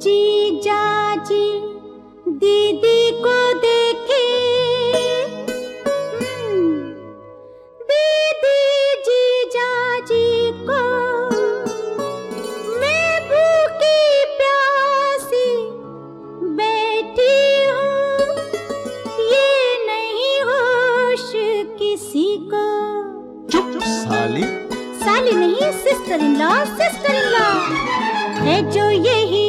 जीजा जी दीदी को देखे, दीदी जीजा जी को, मैं भूखी प्यासी बैठी हूँ, ये नहीं होश किसी को। चुप साली। साली नहीं, sister in law, sister in law है जो यही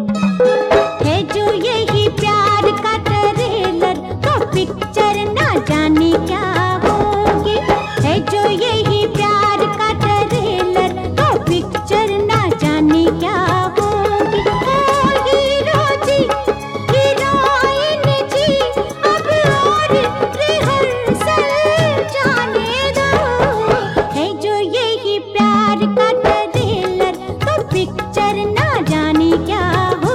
प्यार का ट्रेलर, तो पिक्चर ना जाने क्या होगी। है जो यही प्यार का ट्रेलर, तो पिक्चर ना जाने क्या होगी। ओ हीरो जी, हीरोइन जी, अब और रिहर्सल जाने दो। है जो यही प्यार का ट्रेलर, तो पिक्चर ना जाने क्या होगी।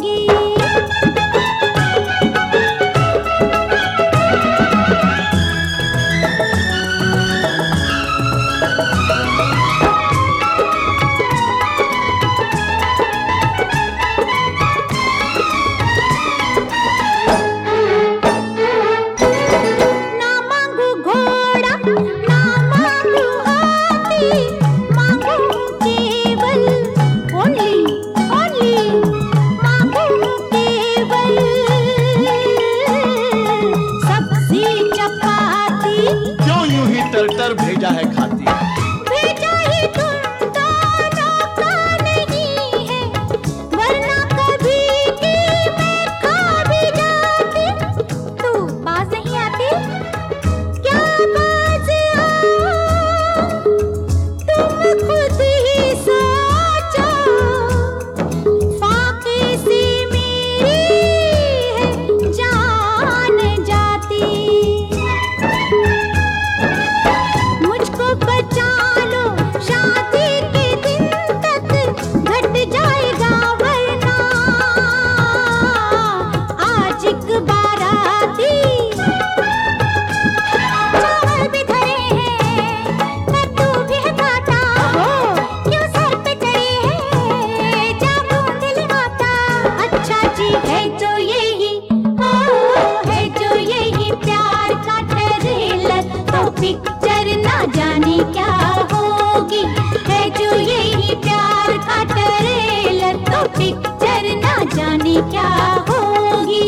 ना मांगू घोड़ा, ना मांगू हाथी, मांगू केवल ओनली मांगू केवल सब्जी चपाती। क्यों यूं ही तर भेजा है खाती? भेजा ही तुम दोनों का नहीं है, वरना कभी की मैं खा भी जाती। तू पास नहीं आती, क्या बाज आओ, तुम खुद ही सोचो। फाके से मेरी है जान जाती। मुझको बचा लो, शादी के दिन तक घट जाएगा, वरना आज एक बाराती। चावल भी धरे हैं, कद्दू भी है काटा, क्यों सर पे चढ़े हैं, जादू दिल माता। अच्छा जी है जो यही, है जो यही प्यार का ट्रेलर, तो पिक्चर ना जाने क्या होगी। है जो यही प्यार का ट्रेलर, तो पिक्चर ना जाने क्या होगी।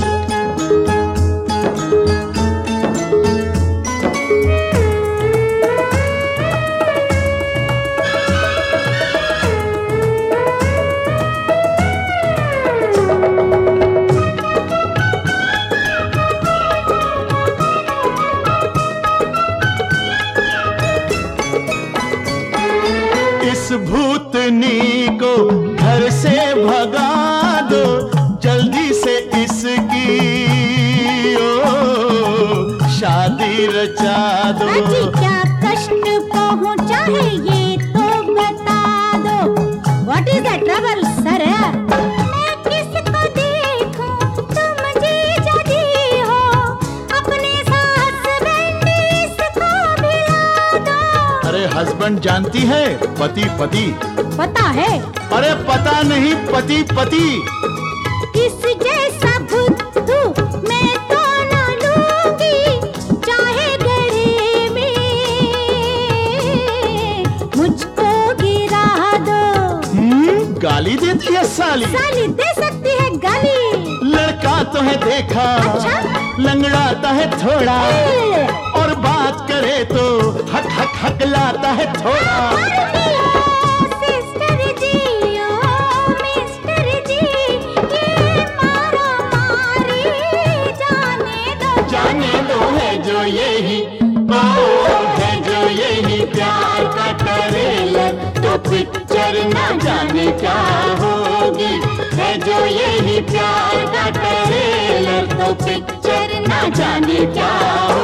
इस भूतनी को घर से भगा दो, जल्दी से इसकी ओ शादी रचा दो। अजी क्या कष्ट पहुंचा है ये तो बता दो। What is the trouble, sir? मैं किसको देखूं, तुम जीजा जी हो, अपने हस्बैंड इसको मिला दो। अरे हस्बैंड जानती है, पति पति। पता है, अरे पता नहीं, पति पति। इस जैसा बुद्धू मैं तो ना लूंगी, चाहे गड्ढे में मुझको गिरा दो। गाली देती है साली। साली दे सकती है गाली। लड़का तो है देखा, अच्छा? लंगड़ाता है थोड़ा, और बात करे तो हक हक हक लाता है थोड़ा। सिस्टर जी, ओ मिस्टर जी, ये मारा मारी जाने दो। है जो यही, ओ है जो यही प्यार का ट्रेलर, तो पिक्चर ना जाने क्या होगी। है जो यही प्यार का ट्रेलर, तो पिक्चर ना जाने क्या